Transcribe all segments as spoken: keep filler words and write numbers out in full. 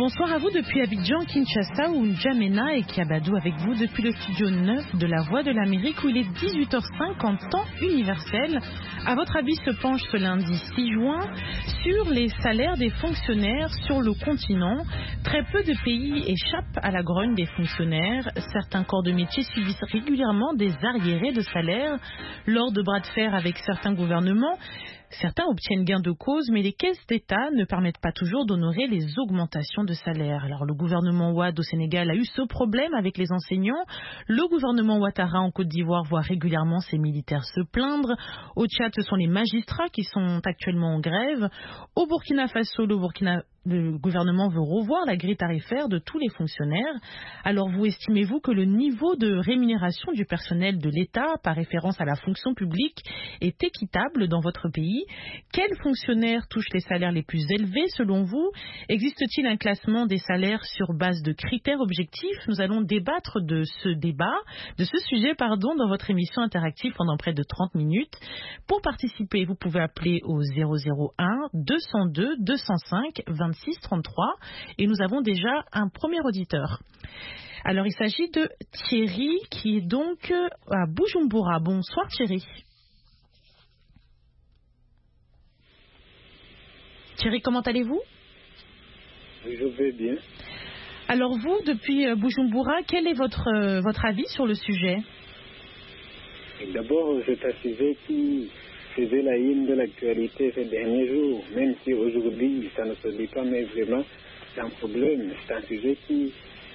Bonsoir à vous depuis Abidjan, Kinshasa ou N'Djamena et Kiabadou avec vous depuis le studio neuf de la Voix de l'Amérique où il est dix-huit heures cinq en temps universel. À votre avis se penche ce lundi six juin sur les salaires des fonctionnaires sur le continent. Très peu de pays échappent à la grogne des fonctionnaires. Certains corps de métier subissent régulièrement des arriérés de salaire lors de bras de fer avec certains gouvernements. Certains obtiennent gain de cause, mais les caisses d'État ne permettent pas toujours d'honorer les augmentations de salaire. Alors, le gouvernement Ouad au Sénégal a eu ce problème avec les enseignants. Le gouvernement Ouattara en Côte d'Ivoire voit régulièrement ses militaires se plaindre. Au Tchad, ce sont les magistrats qui sont actuellement en grève. Au Burkina Faso, le Burkina Le gouvernement veut revoir la grille tarifaire de tous les fonctionnaires. Alors, vous estimez-vous que le niveau de rémunération du personnel de l'État, par référence à la fonction publique, est équitable dans votre pays? Quels fonctionnaires touchent les salaires les plus élevés selon vous? Existe-t-il un classement des salaires sur base de critères objectifs? Nous allons débattre de ce débat, de ce sujet, pardon, dans votre émission interactive pendant près de trente minutes. Pour participer, vous pouvez appeler au zéro zéro un deux cent deux deux cent cinq vingt-six trente-trois et nous avons déjà un premier auditeur. Alors il s'agit de Thierry qui est donc à Bujumbura. Bonsoir Thierry. Thierry, comment allez-vous? Je vais bien. Alors vous, depuis Bujumbura, quel est votre, euh, votre avis sur le sujet? D'abord, c'est un sujet qui faisait la une de l'actualité ces derniers jours, même si aujourd'hui ça ne se dit pas, mais vraiment c'est un problème, c'est un sujet qui,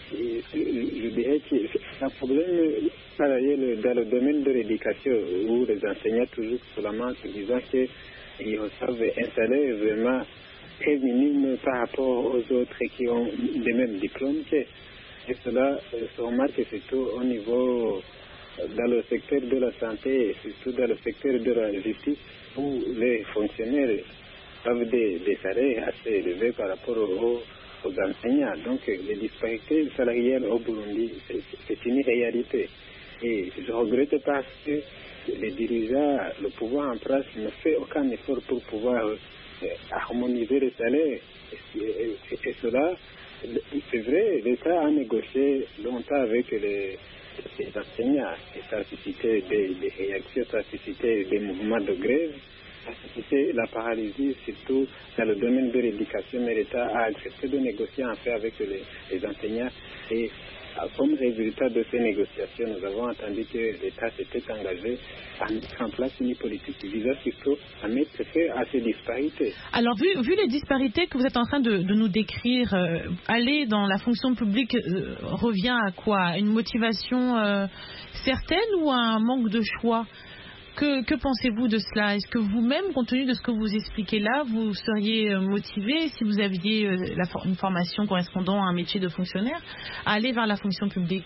je dirais que c'est un problème dans le domaine de l'éducation où les enseignants toujours seulement se disant qu'ils reçoivent un salaire vraiment très minime par rapport aux autres qui ont les mêmes diplômes. Et cela se remarque surtout au niveau dans le secteur de la santé et surtout dans le secteur de la justice où les fonctionnaires ont des, des salaires assez élevés par rapport aux, aux enseignants. Donc les disparités salariales au Burundi, c'est une réalité. Et je regrette parce que les dirigeants, le pouvoir en place ne fait aucun effort pour pouvoir euh, harmoniser les salaires. Et, et, et cela, c'est vrai, l'État a négocié longtemps avec les les enseignants, et ça a suscité des, des réactions, ça a suscité des mouvements de grève, ça a suscité la paralysie, surtout dans le domaine de l'éducation, mais l'État a accepté de négocier en fait avec les, les enseignants. Et comme résultat de ces négociations, nous avons entendu que l'État s'était engagé à mettre en place une politique visant surtout à mettre fin à ces disparités. Alors, vu, vu les disparités que vous êtes en train de, de nous décrire, euh, aller dans la fonction publique euh, revient à quoi? Une motivation euh, certaine ou à un manque de choix? Que, que pensez-vous de cela? Est-ce que vous-même, compte tenu de ce que vous expliquez là, vous seriez motivé, si vous aviez la, une formation correspondant à un métier de fonctionnaire, à aller vers la fonction publique?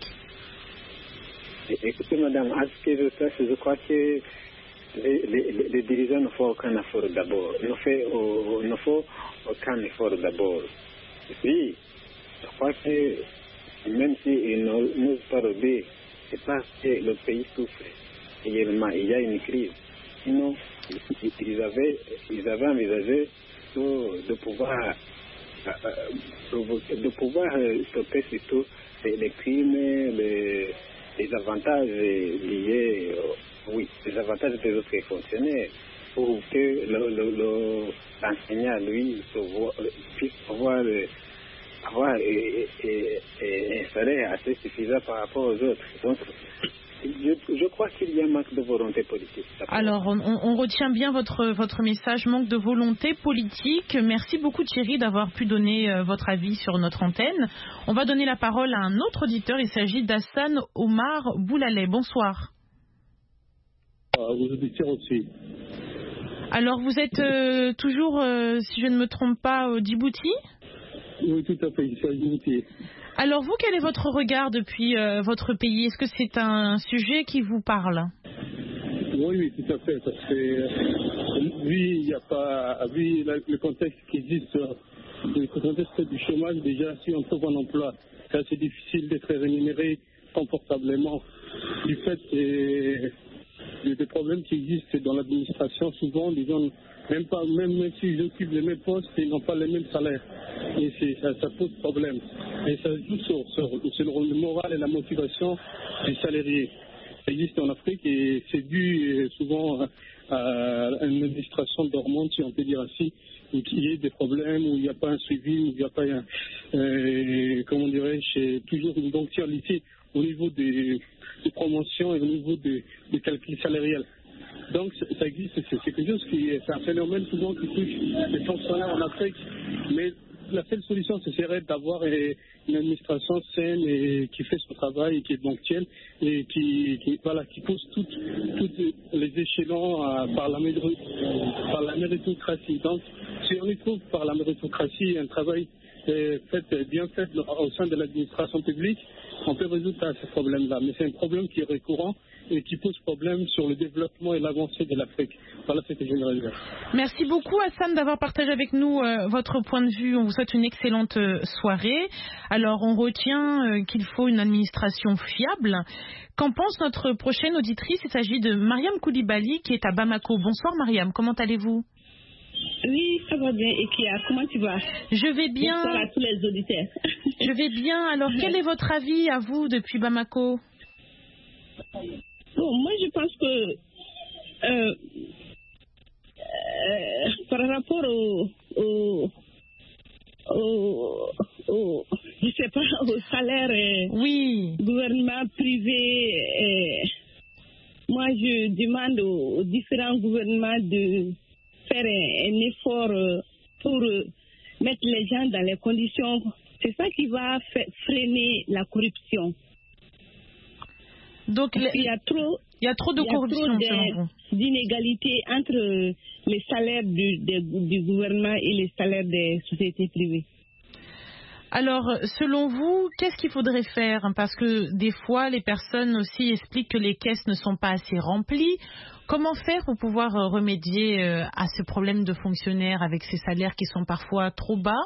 Écoutez, madame, à ce que je sache, je crois que les, les, les dirigeants ne font aucun effort d'abord. Ne font, ne font aucun effort d'abord. Oui, je crois que même s'ils n'osent pas relever, c'est parce que le pays souffre. Réellement, il y a une crise. Sinon, ils avaient, ils avaient envisagé de, de pouvoir, de pouvoir stopper surtout les, les crimes, les, les avantages liés, oui, les avantages des autres fonctionnaires, pour que le, le, le, l'enseignant, lui, puisse avoir, avoir et, et, et un salaire assez suffisant par rapport aux autres. Donc, Je, je crois qu'il y a un manque de volonté politique. Alors, on, on retient bien votre, votre message, manque de volonté politique. Merci beaucoup Thierry d'avoir pu donner euh, votre avis sur notre antenne. On va donner la parole à un autre auditeur. Il s'agit d'Hassan Omar Boulaleh. Bonsoir. Aux auditeurs aussi. Alors, vous êtes euh, toujours, euh, si je ne me trompe pas, au Djibouti? Oui, tout à fait, je suis à Djibouti. Alors vous, quel est votre regard depuis euh, votre pays? Est-ce que c'est un sujet qui vous parle? Oui, oui, tout à fait, parce que euh, vu, il y a pas, vu la, le contexte qui existe, le contexte du chômage, déjà, si on trouve un emploi, c'est assez difficile d'être rémunéré confortablement du fait que des, des problèmes qui existent dans l'administration. Souvent, les gens, même, pas, même s'ils occupent les mêmes postes, ils n'ont pas les mêmes salaires. Et c'est, ça, ça pose problème. Et ça joue sur, sur, sur le moral et la motivation des salariés. Ça existe en Afrique et c'est dû souvent à une administration dormante, si on peut dire ainsi, où il y a des problèmes, où il n'y a pas un suivi, où il n'y a pas un, euh, comment dirais-je, toujours une ponctualité au niveau des, des promotions et au niveau des, des calculs salariales. Donc ça existe, c'est, c'est quelque chose qui est un phénomène souvent qui touche les fonctionnaires en Afrique, mais la seule solution, ce serait d'avoir une administration saine et qui fait son travail et qui est ponctuelle et qui, qui, voilà, qui pousse toutes, toutes les échelons à, par, la méritocratie, par la méritocratie. Donc, si on y trouve par la méritocratie un travail euh, fait, bien fait au sein de l'administration publique, on peut résoudre ce problème-là. Mais c'est un problème qui est récurrent et qui pose problème sur le développement et l'avancée de l'Afrique. Voilà ce que j'aimerais dire. Merci beaucoup Hassan d'avoir partagé avec nous euh, votre point de vue. On vous souhaite une excellente euh, soirée. Alors on retient euh, qu'il faut une administration fiable. Qu'en pense notre prochaine auditrice? Il s'agit de Mariam Koulibaly qui est à Bamako. Bonsoir Mariam, comment allez-vous? Oui, ça va bien. Et Kia, comment tu vas? Je vais bien. Bonsoir à tous les auditeurs. Je vais bien. Alors quel est votre avis à vous depuis Bamako? Bon, moi je pense que euh, euh, par rapport au, au, au, au je sais pas, au salaire euh, oui. gouvernement privé, euh, moi je demande aux, aux différents gouvernements de faire un, un effort euh, pour euh, mettre les gens dans les conditions. C'est ça qui va fait, freiner la corruption. Donc, il y a trop, il y a trop de corruption, selon vous. D'inégalité entre les salaires du, du, du gouvernement et les salaires des sociétés privées. Alors, selon vous, qu'est-ce qu'il faudrait faire? Parce que des fois, les personnes aussi expliquent que les caisses ne sont pas assez remplies. Comment faire pour pouvoir remédier à ce problème de fonctionnaires avec ces salaires qui sont parfois trop bas?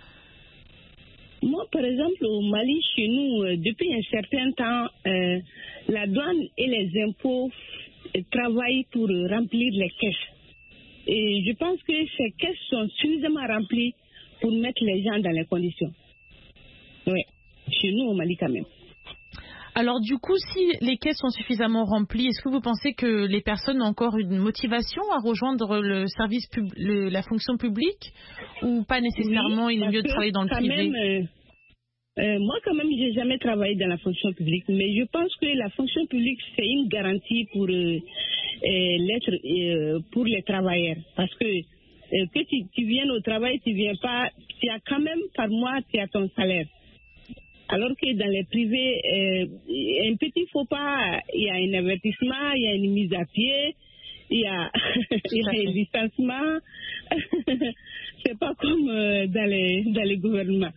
Moi, par exemple, au Mali, chez nous, euh, depuis un certain temps, euh, la douane et les impôts euh, travaillent pour euh, remplir les caisses. Et je pense que ces caisses sont suffisamment remplies pour mettre les gens dans les conditions. Oui, chez nous, au Mali, quand même. Alors, du coup, si les caisses sont suffisamment remplies, est-ce que vous pensez que les personnes ont encore une motivation à rejoindre le service pub- le, la fonction publique ou pas nécessairement? Oui, il est mieux de travailler dans le privé. Même, euh, euh, moi, quand même, j'ai jamais travaillé dans la fonction publique, mais je pense que la fonction publique, c'est une garantie pour, euh, euh, l'être, euh, pour les travailleurs. Parce que euh, que tu, tu viennes au travail, tu viens pas, tu as quand même par mois, tu as ton salaire. Alors que dans les privés, euh, un petit faux pas, il y a un avertissement, il y a une mise à pied, il y a, il y a un licenciement. C'est pas comme euh, dans les dans les gouvernements.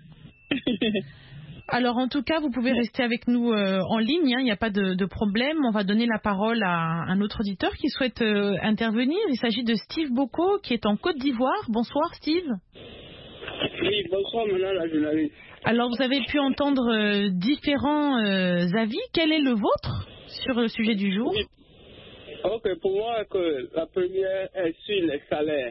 Alors en tout cas, vous pouvez rester avec nous euh, en ligne, il hein, n'y a pas de, de problème. On va donner la parole à un autre auditeur qui souhaite euh, intervenir. Il s'agit de Steve Boko qui est en Côte d'Ivoire. Bonsoir Steve. Oui, bonsoir madame la journaliste. Alors vous avez pu entendre euh, différents euh, avis. Quel est le vôtre sur le sujet du jour? Ok, pour moi, que la première est sur les salaires.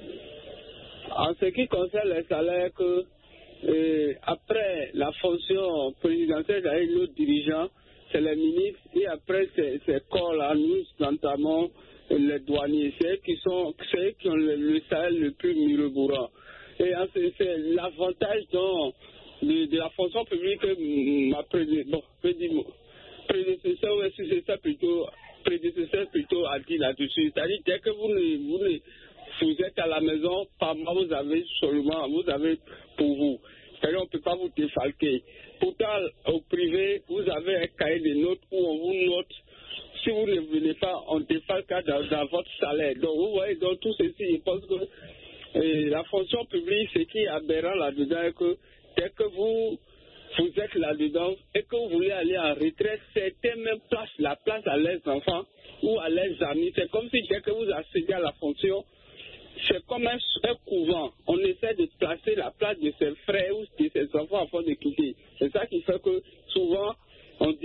En ce qui concerne les salaires, que euh, après la fonction présidentielle, avec nos dirigeants, c'est les ministres, et après ces, ces corps-là, nous, notamment les douaniers, c'est eux qui, sont, c'est eux qui ont le, le salaire le plus mirobolant. Et c'est, c'est l'avantage dont, de, de la fonction publique que ma prédécesseur, bon, prédécesseur ou successeur plutôt, prédécesseur plutôt a dit là-dessus. C'est-à-dire dès que vous, ne, vous, ne, vous êtes à la maison, par mois vous avez seulement, vous avez pour vous. C'est-à-dire on ne peut pas vous défalquer. Pourtant, au privé, vous avez un cahier de notes où on vous note. Si vous ne venez pas, on défalque dans, dans votre salaire. Donc vous voyez, dans tout ceci, je pense que et la fonction publique, ce qui est aberrant là-dedans, est que dès que vous, vous êtes là-dedans et que vous voulez aller en retraite, certains même placent la place à leurs enfants ou à leurs amis. C'est comme si dès que vous accédez à la fonction, c'est comme un, un couvent. On essaie de placer la place de ses frères ou de ses enfants afin de quitter. C'est ça qui fait que souvent, on dit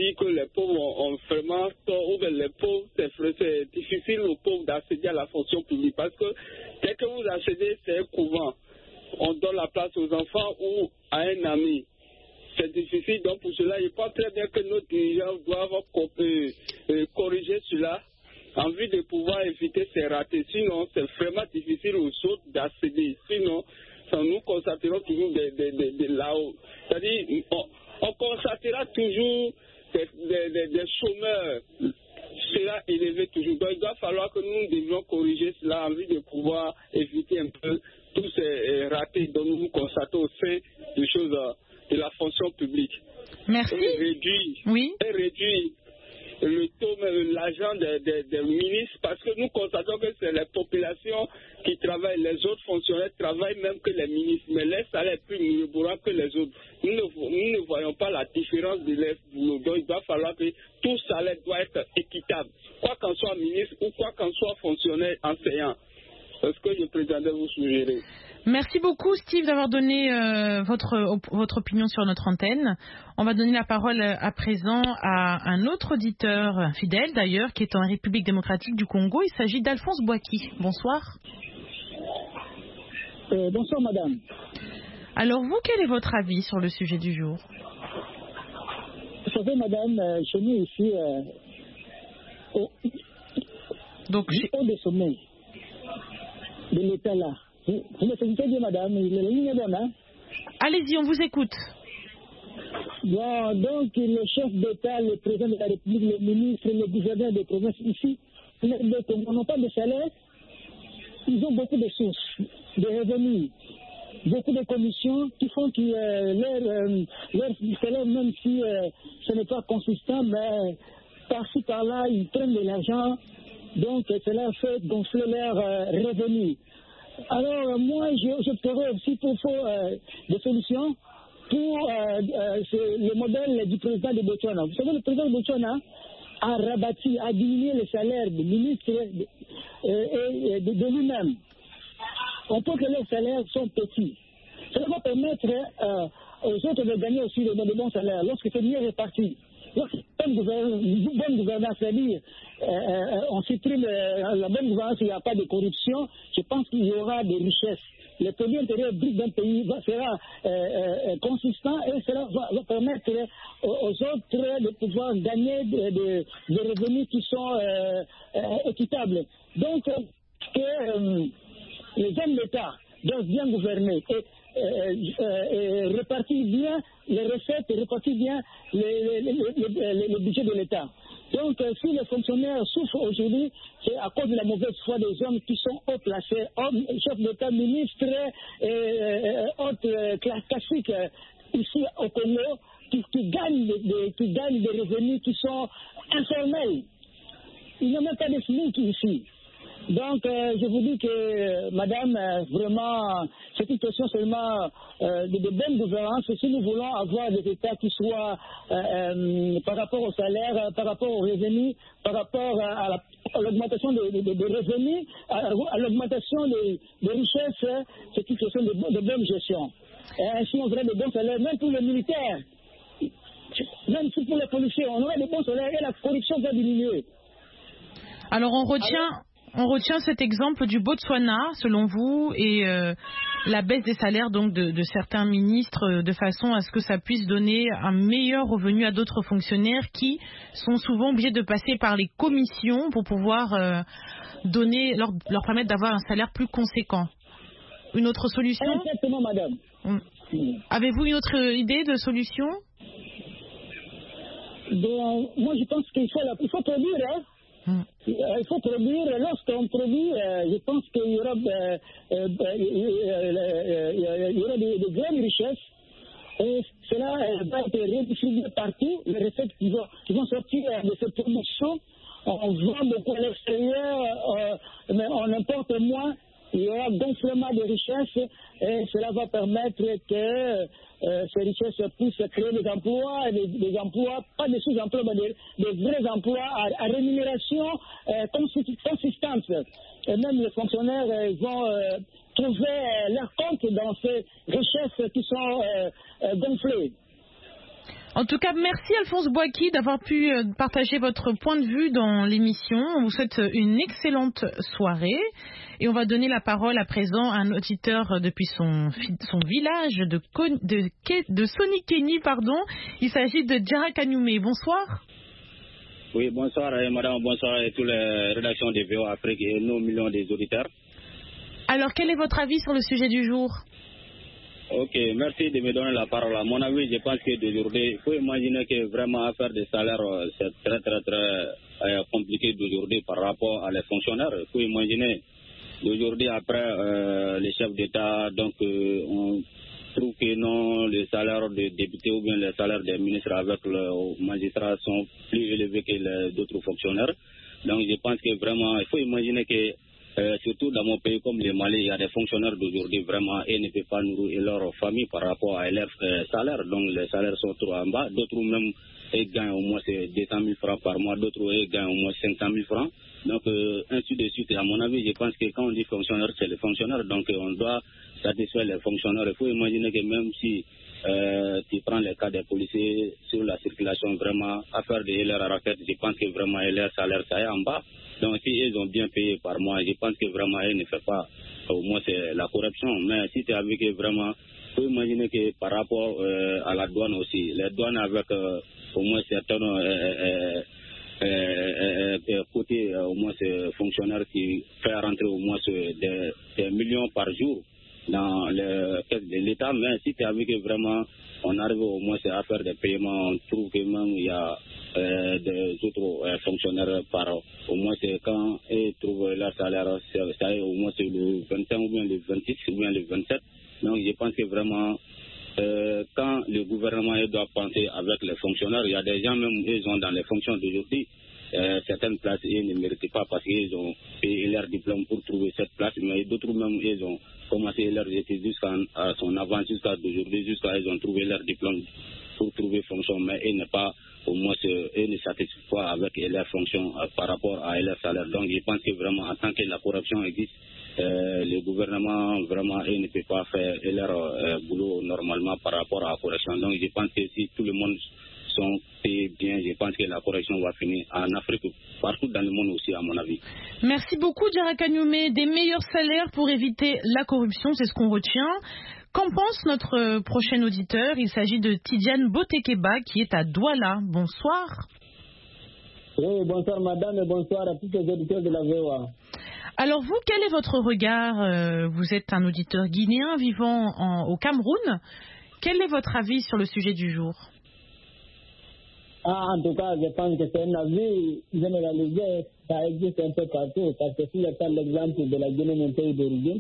dire que les pauvres ont, ont vraiment tort, ou que les pauvres, c'est, c'est difficile aux pauvres d'accéder à la fonction publique. Parce que dès que vous accédez, c'est un couvent. On donne la place aux enfants ou à un ami. C'est difficile, donc pour cela, je pense très bien que nos dirigeants doivent euh, euh, corriger cela en vue de pouvoir éviter ces ratés. Sinon, c'est vraiment difficile aux autres d'accéder. Sinon, nous constaterons toujours de, de, de, de là-haut. C'est-à-dire, on, on constatera toujours des, des, des, des chômeurs. Cela élevé toujours. Donc, il doit falloir que nous devions corriger cela en vue de pouvoir éviter un peu tous ces ratés dont nous constatons au sein des choses de la fonction publique. Merci. Et réduire, oui. et réduire le taux, l'argent des, des, des ministres, parce que nous constatons que c'est les populations qui travaillent, les autres fonctionnaires travaillent même que les ministres, mais les salaires plus mieux que les autres. Nous ne, nous ne voyons pas la différence de les boulots. Donc il va falloir que tout salaire doit être équitable, quoi qu'en soit ministre ou quoi qu'en soit fonctionnaire enseignant. C'est ce que je prétendais vous suggérer. Merci beaucoup Steve d'avoir donné euh, votre, votre opinion sur notre antenne. On va donner la parole à présent à un autre auditeur fidèle d'ailleurs qui est en République démocratique du Congo. Il s'agit d'Alphonse Boaki. Bonsoir. Euh, bonsoir madame. Alors vous, quel est votre avis sur le sujet du jour? Vous savez madame, euh, chez nous ici, euh, au, Donc, au des sommets de l'État là. Vous, vous me sentez bien, madame? La ligne est bonne, hein? Allez-y, on vous écoute. Bon, donc, le chef d'État, le président de la République, le ministre, le gouverneur des provinces ici, ils n'ont pas de salaire. Ils ont beaucoup de sources, de revenus, beaucoup de commissions qui font que euh, leur, euh, leur salaire, même si euh, ce n'est pas consistant, mais par-ci, par-là, ils prennent de l'argent. Donc, cela fait gonfler leurs euh, revenus. Alors, euh, moi, j'opterais aussi pour, pour euh, des solutions pour euh, euh, le modèle du président de Botswana. Vous savez, le président de Botswana a rabattu, a diminué le salaire des ministres de, euh, de, de lui-même. On peut que les salaires sont petits. Cela va permettre euh, aux autres de gagner aussi de, de bons salaires lorsque c'est mieux réparti. Lorsque c'est une bonne gouvernance, c'est-à-dire euh, euh, on supprime euh, la bonne gouvernance, il n'y a pas de corruption, je pense qu'il y aura des richesses. Le produit intérieur brut d'un pays va, sera euh, euh, consistant et cela va, va permettre aux, aux autres de pouvoir gagner des de, de revenus qui sont euh, euh, équitables. Donc, euh, que euh, les hommes d'État doivent bien gouverner et Euh, euh, répartir bien les recettes et répartir bien le, le, le, le, le budget de l'État. Donc, euh, si les fonctionnaires souffrent aujourd'hui, c'est à cause de la mauvaise foi des hommes qui sont haut placés, hommes, chefs d'État, ministres et euh, autres euh, classiques euh, ici au Congo, qui, qui, gagnent des, des, qui gagnent des revenus qui sont informels. Il n'y a même pas de SMIC ici. Donc, euh, je vous dis que, euh, madame, euh, vraiment, c'est une question seulement euh, de, de bonne gouvernance. Si nous voulons avoir des États qui soient, euh, euh, par rapport au salaire, euh, par rapport aux revenus, par rapport à, à, la, à l'augmentation des de, de revenus, à, à l'augmentation des de richesses, c'est une question de, de bonne gestion. Et si on aurait de bons salaires, même pour les militaires, même si pour les policiers, on aurait de bons salaires et la corruption va diminuer. Alors, on retient... Alors, On retient cet exemple du Botswana, selon vous, et euh, la baisse des salaires donc de, de certains ministres, de façon à ce que ça puisse donner un meilleur revenu à d'autres fonctionnaires qui sont souvent obligés de passer par les commissions pour pouvoir euh, donner, leur, leur permettre d'avoir un salaire plus conséquent. Une autre solution? Exactement, madame. Avez-vous une autre idée de solution? Bon, moi, je pense qu'il faut, la, il faut produire, hein. Hum. Il faut produire, lorsqu'on produit, euh, je pense qu'il y aura, euh, euh, euh, il y aura des, des grandes richesses et cela euh, va être redistribué partout. Les recettes qui vont, qui vont sortir de cette promotion, on vend beaucoup à l'extérieur, euh, mais on importe moins. Il y aura gonflement de richesses et cela va permettre que euh, ces richesses puissent créer des emplois, des, des emplois, pas des sous-emplois, mais des, des vrais emplois à, à rémunération euh, consistante. Et même les fonctionnaires euh, vont euh, trouver euh, leur compte dans ces richesses qui sont euh, euh, gonflées. En tout cas, merci Alphonse Boaki d'avoir pu partager votre point de vue dans l'émission. On vous souhaite une excellente soirée et on va donner la parole à présent à un auditeur depuis son, son village de, de, de Sonikeni, pardon. Il s'agit de Djara Kanyume. Bonsoir. Oui, bonsoir madame, bonsoir à toutes les rédactions de V O Afrique et nos millions des auditeurs. Alors, quel est votre avis sur le sujet du jour? Ok, merci de me donner la parole. À mon avis, je pense que d'aujourd'hui, il faut imaginer que vraiment faire des salaires, c'est très très très euh, compliqué d'aujourd'hui par rapport à les fonctionnaires. Il faut imaginer d'aujourd'hui après euh, les chefs d'État, donc euh, on trouve que non, les salaires des députés ou bien les salaires des ministres avec les magistrats sont plus élevés que les d'autres fonctionnaires. Donc je pense que vraiment, il faut imaginer que Euh, surtout dans mon pays comme le Mali, il y a des fonctionnaires d'aujourd'hui vraiment et ne peuvent pas nourrir leur famille par rapport à leurs euh, salaires. Donc les salaires sont trop en bas. D'autres même ils gagnent au moins deux cent mille francs par mois, d'autres ils gagnent au moins cinq cent mille francs. Donc euh, ainsi de suite. Et à mon avis, je pense que quand on dit fonctionnaire, c'est les fonctionnaires. Donc euh, on doit satisfaire les fonctionnaires. Il faut imaginer que même si euh, tu prends le cas des policiers sur la circulation, vraiment, à faire de leur raquette, je pense que vraiment leur salaire, ça est en bas. Donc si ils ont bien payé par mois, je pense que vraiment ils ne font pas, au moins c'est la corruption. Mais si tu as vu que vraiment, il faut imaginer que par rapport euh, à la douane aussi, les douanes avec euh, au moins certains euh, euh, euh, euh, côtés, euh, au moins ces fonctionnaires qui font rentrer au moins des, des millions par jour dans les caisses de l'État. Mais si tu as vu que vraiment on arrive au moins à faire des paiements, on trouve que même il y a Euh, des autres euh, fonctionnaires par au moins c'est quand ils trouvent leur salaire, ça est au moins c'est le vingt et un ou bien le vingt-six ou bien le vingt-sept. Donc je pense que vraiment euh, quand le gouvernement doit penser avec les fonctionnaires, il y a des gens même ils ont dans les fonctions d'aujourd'hui euh, certaines places ils ne méritent pas parce qu'ils ont payé leur diplôme pour trouver cette place, mais d'autres même ils ont commencé leur études jusqu'à son avance jusqu'à d'aujourd'hui, jusqu'à ils ont trouvé leur diplôme pour trouver fonction, mais ils n'est pas au moins ils ne satisfont pas avec leur fonction euh, par rapport à leur salaire. Donc je pense que vraiment en tant que la corruption existe, euh, le gouvernement vraiment il ne peut pas faire leur euh, boulot normalement par rapport à la corruption. Donc je pense que si tout le monde sont payés bien, je pense que la corruption va finir en Afrique, partout dans le monde aussi à mon avis. Merci beaucoup Djara Kanyume. Des meilleurs salaires pour éviter la corruption, c'est ce qu'on retient. Qu'en pense notre prochain auditeur? Il s'agit de Tidiane Botekeba qui est à Douala. Bonsoir. Oui, bonsoir madame et bonsoir à tous les auditeurs de la V O A. Alors vous, quel est votre regard? Vous êtes un auditeur guinéen vivant en, au Cameroun. Quel est votre avis sur le sujet du jour? Ah, en tout cas, je pense que c'est un avis généralisé. Ça existe un peu partout. Parce que si je prends l'exemple de la Guinée, mon pays d'origine,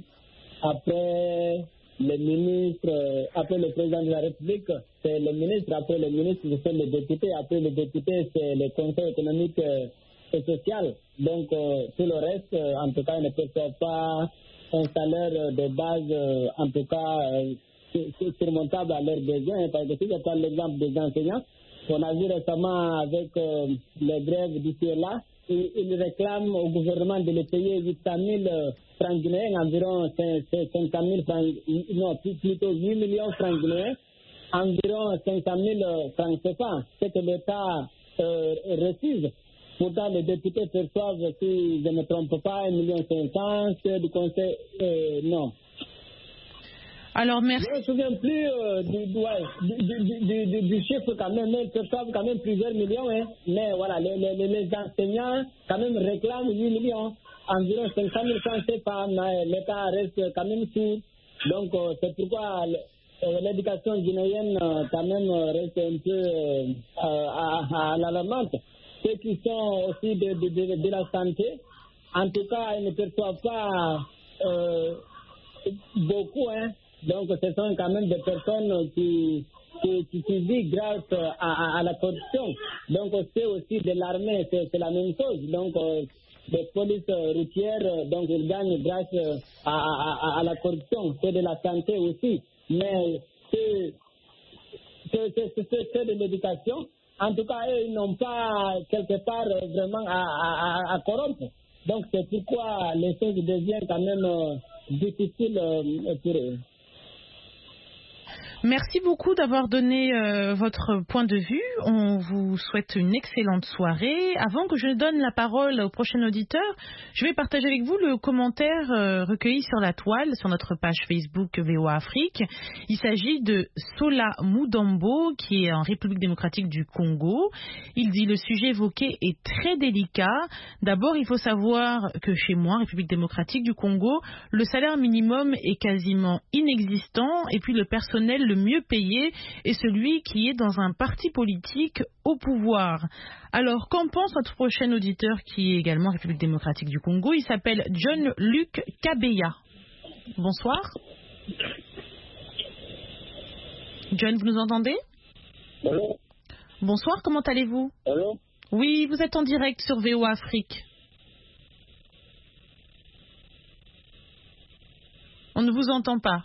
après le ministre, après le président de la République, c'est le ministre, après le ministre, c'est le député, après le député, c'est le conseil économique et social. Donc, euh, tout le reste, en tout cas, ne perçoit pas un salaire de base, en tout cas, euh, surmontable à leurs besoins. Parce que si je prends l'exemple des enseignants, on a vu récemment avec euh, les grèves d'ici et là, ils réclament au gouvernement de les payer huit cent mille francs guinéens, environ cinq cent mille francs, non, plutôt huit millions de francs guinéens, environ cinq cent mille francs C F A, ce que l'État euh, refuse. Pourtant, les députés perçoivent, si je ne me trompe pas, un million cinq cents, ceux du conseil, euh, non. Alors, merci. Je ne me souviens plus euh, du, ouais, du, du, du, du, du chiffre quand même, mais ils perçoivent quand même plusieurs millions. Hein. Mais voilà, les, les, les enseignants quand même réclament huit millions, environ cinq cent mille francs C F A, mais l'État reste quand même sous. Donc, euh, c'est pourquoi euh, l'éducation guinéenne euh, quand même reste un peu euh, à, à l'alarmante. Ceux qui sont aussi de, de, de, de la santé, en tout cas, ils ne perçoivent pas euh, beaucoup, hein. Donc, ce sont quand même des personnes qui, qui, qui, qui vivent grâce à, à, à la corruption. Donc, c'est aussi de l'armée, c'est, c'est la même chose. Donc, euh, des polices routières, donc ils gagnent grâce à, à, à la corruption. C'est de la santé aussi. Mais c'est, c'est, c'est, c'est, c'est de l'éducation. En tout cas, eux, ils n'ont pas quelque part vraiment à, à, à corrompre. Donc, c'est pourquoi les choses deviennent quand même euh, difficiles euh, pour eux. Merci beaucoup d'avoir donné euh, votre point de vue. On vous souhaite une excellente soirée. Avant que je donne la parole au prochain auditeur, je vais partager avec vous le commentaire euh, recueilli sur la toile, sur notre page Facebook V O A Afrique. Il s'agit de Sola Mudambo, qui est en République démocratique du Congo. Il dit: le sujet évoqué est très délicat. D'abord, il faut savoir que chez moi, République démocratique du Congo, le salaire minimum est quasiment inexistant, et puis le personnel le mieux payé est celui qui est dans un parti politique au pouvoir. Alors, qu'en pense notre prochain auditeur qui est également République démocratique du Congo? Il s'appelle John-Luc Kabeya. Bonsoir. John, vous nous entendez? Allô? Bonsoir, comment allez-vous? Allô? Oui, vous êtes en direct sur V O A Afrique. On ne vous entend pas.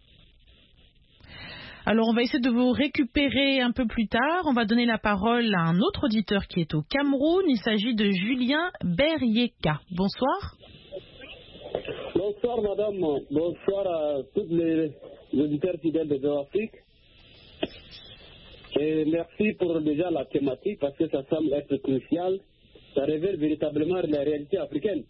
Alors, on va essayer de vous récupérer un peu plus tard. On va donner la parole à un autre auditeur qui est au Cameroun. Il s'agit de Julien Berieka. Bonsoir. Bonsoir, madame. Bonsoir à tous les auditeurs fidèles de V O A Afrique. Et merci pour déjà la thématique parce que ça semble être crucial. Ça révèle véritablement la réalité africaine.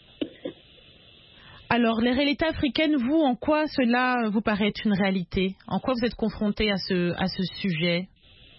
Alors, les réalités africaines, vous, en quoi cela vous paraît être une réalité? En quoi vous êtes confronté à ce, à ce sujet?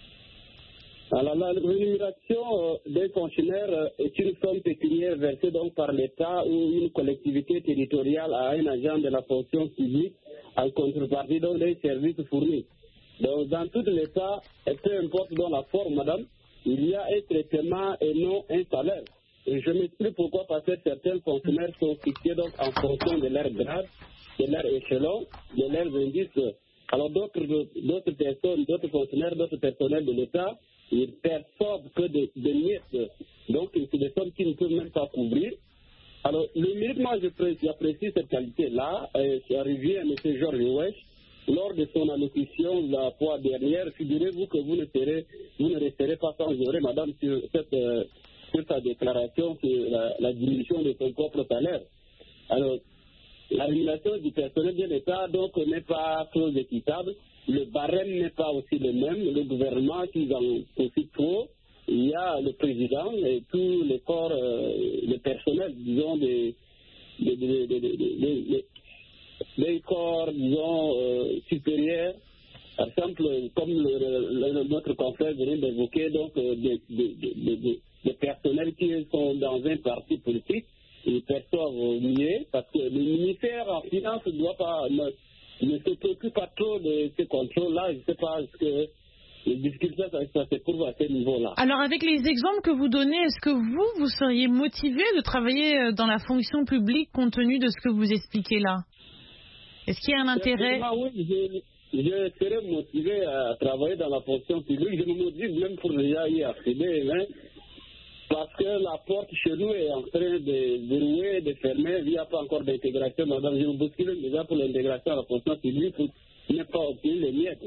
Alors, la rémunération euh, des fonctionnaires euh, est une somme pécuniaire versée donc par l'État ou une collectivité territoriale à un agent de la fonction publique en contrepartie donc des services fournis. Donc, dans tout l'État, et peu importe dans la forme, madame, il y a un traitement et non un salaire. Et je m'explique pourquoi, parce que certains fonctionnaires sont fixés donc en fonction de leur grade, de leur échelon, de leurs indices. Alors d'autres, d'autres personnes, d'autres fonctionnaires, d'autres personnels de l'État, ils perçoivent que des de miettes. Donc c'est des sommes qui ne peuvent même pas couvrir. Alors le mérite, moi j'apprécie cette qualité-là. Ça revient à M. Georges Wesh. Lors de son allocution la fois dernière, figurez-vous que vous ne, serez, vous ne resterez pas sans jouer, madame, sur cette... Euh, sur sa déclaration sur la, la diminution de son propre salaire. Alors, la rémunération du personnel de l'État donc n'est pas trop équitable. Le barème n'est pas aussi le même. Le gouvernement qui en aussi trop. Il y a le président et tous les corps, euh, le personnel, disons, des, des, des, des, des, des, des corps, disons, euh, supérieurs. Par exemple, comme le, le, notre confrère venait d'évoquer, donc, euh, des, des, des, des les personnels qui sont dans un parti politique, ils perçoivent mieux parce que le ministère en finance ne doit pas, ne, ne se préoccupe pas trop de ces contrôles-là. Je ne sais pas ce que les difficultés ça, ça se trouve à ce niveau-là. Alors, avec les exemples que vous donnez, est-ce que vous, vous seriez motivé de travailler dans la fonction publique compte tenu de ce que vous expliquez là? Est-ce qu'il y a un intérêt? Oui, je, je serais motivé à travailler dans la fonction publique. Je me motive même pour déjà y accéder, hein. Parce que la porte chez nous est en train de verrouiller, de fermer. Il n'y a pas encore d'intégration. Madame, je me bouscule déjà pour l'intégration à la fonction publique pour ne pas obtenir les miettes.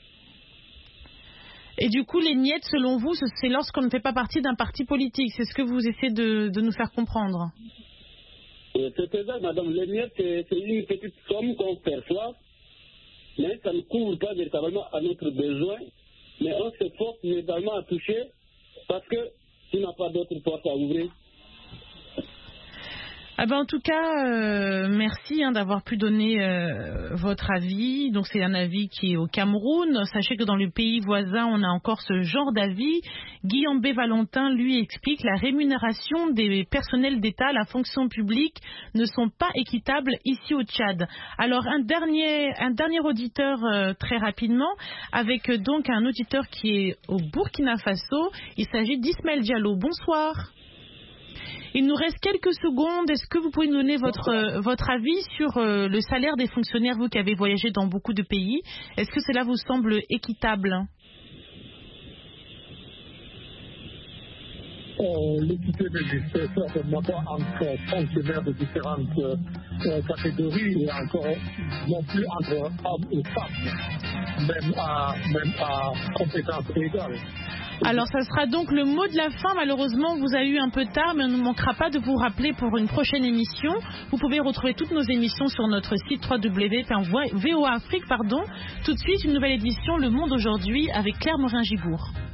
Et du coup, les miettes, selon vous, c'est lorsqu'on ne fait pas partie d'un parti politique. C'est ce que vous essayez de, de nous faire comprendre. C'est exact, madame. Les miettes, c'est une petite somme qu'on perçoit, mais ça ne couvre pas véritablement à notre besoin. Mais on se force véritablement à toucher parce que il n'a pas d'autre porte à ouvrir. Ah ben en tout cas, euh, merci hein, d'avoir pu donner euh, votre avis. Donc c'est un avis qui est au Cameroun. Sachez que dans le pays voisin, on a encore ce genre d'avis. Guillaume B. Valentin, lui, explique la rémunération des personnels d'État, la fonction publique ne sont pas équitables ici au Tchad. Alors un dernier, un dernier auditeur euh, très rapidement, avec euh, donc un auditeur qui est au Burkina Faso. Il s'agit d'Ismaël Diallo. Bonsoir. Il nous reste quelques secondes. Est-ce que vous pouvez nous donner votre, euh, votre avis sur euh, le salaire des fonctionnaires, vous qui avez voyagé dans beaucoup de pays? Est-ce que cela vous semble équitable? Oh, l'équité n'existe certainement pas entre fonctionnaires de différentes euh, catégories et encore non plus entre hommes et femmes, même à, même à compétences égales. Alors, ça sera donc le mot de la fin. Malheureusement, vous avez eu un peu tard, mais on ne manquera pas de vous rappeler pour une prochaine émission. Vous pouvez retrouver toutes nos émissions sur notre site w w w point v o a afrique. Pardon. Tout de suite, une nouvelle édition, Le Monde aujourd'hui, avec Claire Morin-Gibourg.